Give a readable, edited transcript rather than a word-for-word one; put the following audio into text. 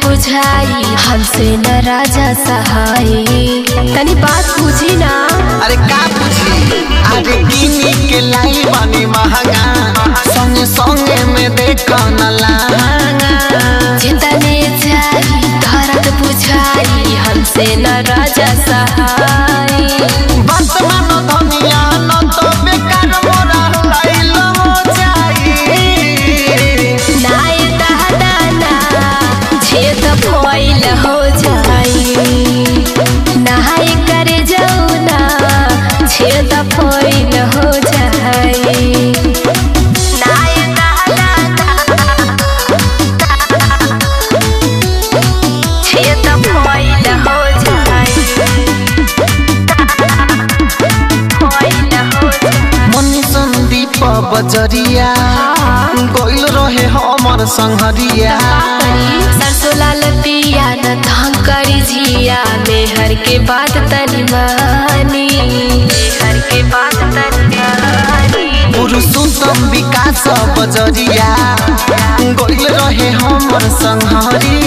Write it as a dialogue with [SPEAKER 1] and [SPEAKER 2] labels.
[SPEAKER 1] बुझाई हमसे न राजा सहाय तनी बात बुझी ना।
[SPEAKER 2] अरे का बुझी अरे किनी के लाई बानी महंगा संगे संगे में देखो न लहंगा
[SPEAKER 1] जितने जाई धरत बुझाई हमसे न राजा सहाय
[SPEAKER 2] बात मानो धनिया न तो बेकार मोरा लाइल हो जाई
[SPEAKER 1] नाय दादाना छेद फैल हो जाई नहाय कर जाऊ ना छेद फैल हो जाई नाय दादाना छेद फैल हो जाई फैल हो जाई।
[SPEAKER 2] मनी संदीप बजरिया गइल रहे हमर संगरिया
[SPEAKER 1] सरसों लाल पिया न धाम करी झिया मेहर के बात तनी मानी मेहर के बात तनी मानी
[SPEAKER 2] पुरुषोत्तम विकास बजरिया गइल रहे हमर संगरिया